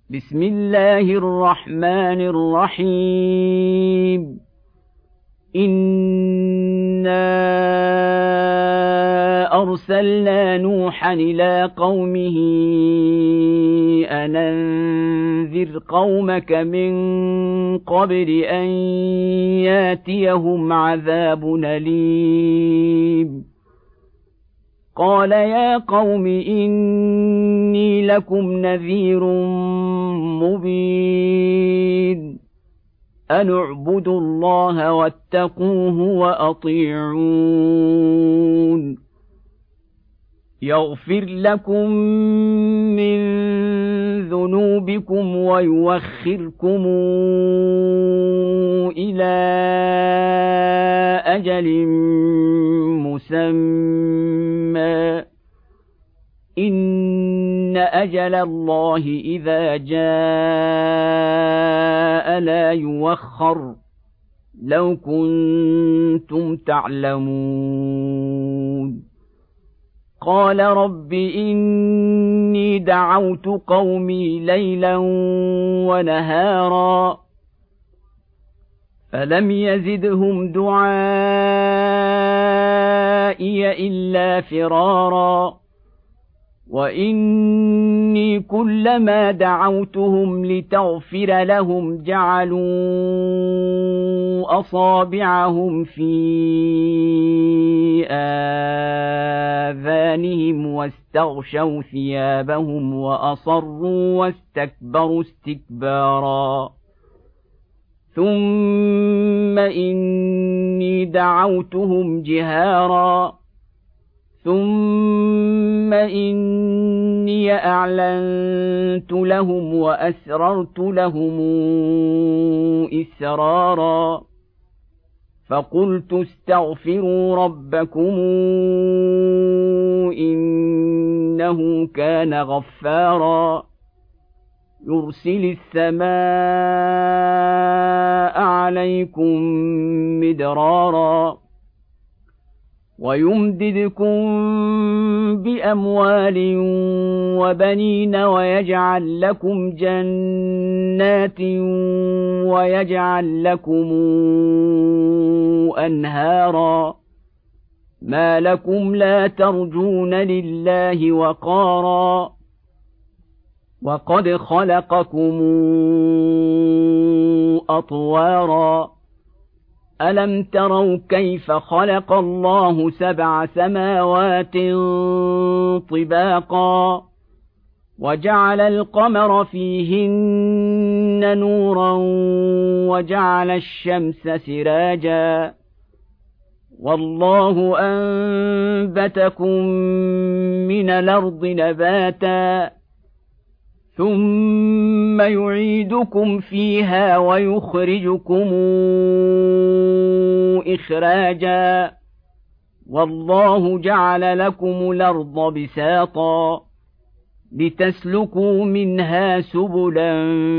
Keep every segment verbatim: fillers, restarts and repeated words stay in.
بسم الله الرحمن الرحيم إنا أرسلنا نوحا إلى قومه أن أنذر قومك من قبل أن ياتيهم عذاب أليم قال يا قوم إني لكم نذير مبين أن اعبدوا الله واتقوه وأطيعون يغفر لكم من ذنوبكم ويوخركم إلى أجل مسمى إن أجل الله إذا جاء لا يوخر لو كنتم تعلمون قال رب إني دعوت قومي ليلا ونهارا فلم يزدهم دعائي إلا فرارا وإني كلما دعوتهم لتغفر لهم جعلوا أصابعهم في آذانهم واستغشوا ثيابهم وأصروا واستكبروا استكبارا ثم إني دعوتهم جهارا ثم إني أعلنت لهم وأسررت لهم إسرارا فقلت استغفروا ربكم إنه كان غفارا يرسل السماء عليكم مدرارا ويمددكم بأموال وبنين ويجعل لكم جنات ويجعل لكم أنهارا ما لكم لا ترجون لله وقارا وقد خلقكم أطوارا ألم تروا كيف خلق الله سبع سماوات طباقا وجعل القمر فيهن نورا وجعل الشمس سراجا والله أنبتكم من الأرض نباتا ثم يعيدكم فيها ويخرجكم إخراجا والله جعل لكم الأرض بساطا لتسلكوا منها سبلا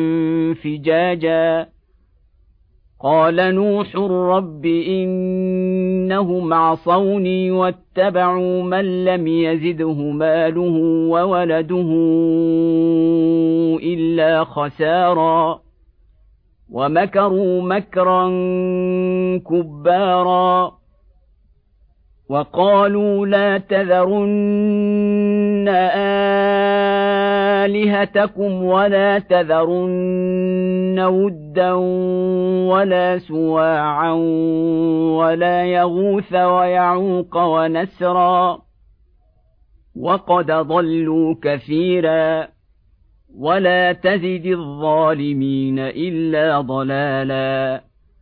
فجاجا قال نوح رب إنهم عصوني واتبعوا من لم يزده ماله وولده إلا خسارا ومكروا مكرا كبارا وقالوا لا تذرن آلهتكم ولا تذرن ودا ولا سواعا ولا يغوث ويعوق ونسرا وقد ضلوا كثيرا ولا تزد الظالمين إلا ضلالا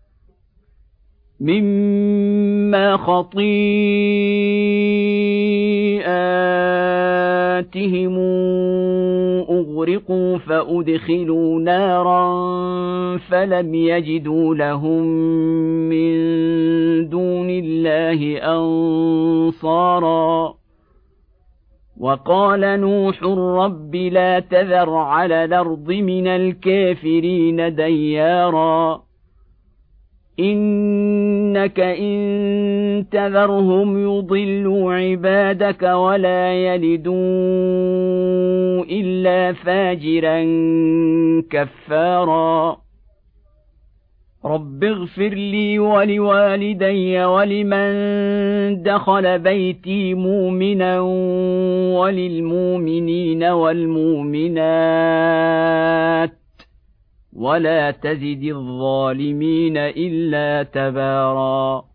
مما خطيئاتهم أغرقوا فأدخلوا نارا فلم يجدوا لهم من دون الله أنصارا وقال نوح رب لا تذر على الأرض من الكافرين ديارا إن إنك إن تذرهم يضلوا عبادك ولا يلدوا إلا فاجرا كفارا رب اغفر لي ولوالدي ولمن دخل بيتي مؤمنا وللمؤمنين والمؤمنات ولا تزد الظالمين إلا تبارا.